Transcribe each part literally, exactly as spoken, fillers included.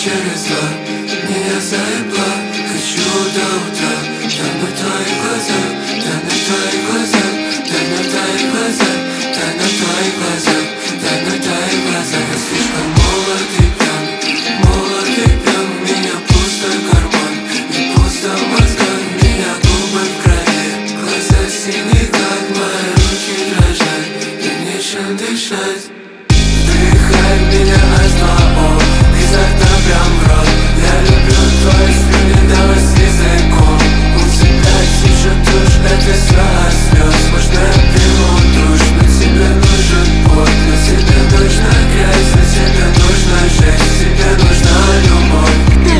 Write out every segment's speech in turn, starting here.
через два меня заебла. Хочу до утра тонуть в твоих глазах, тонуть в твоих глазах, тонуть в твоих глазах, тонуть в твоих глазах, тонуть в твоих глазах. Я слишком молод и пьян, молод и пьян. У меня пустой карман и пусто в мозгах. У меня губы в крови, глаза синие, как мои руки дрожат, и нечем дышать. Вдыхай меня аж два о, изо рта прям в рот. Я люблю твои слюни, давай с языком. У тебя течет тушь, это все от слез. Можно я приму душ, но тебе нужен пот, но тебе нужна грязь, но тебе нужна жесть, тебе нужна любовь.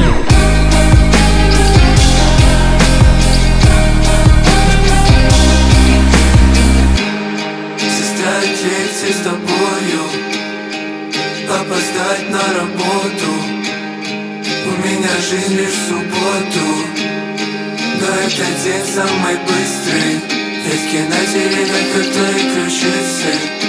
Составить лекции с тобою, опоздать на работу. У меня жизнь лишь в субботу, но этот день самый быстрый. Ведь в кинотеатре как твои ключицы.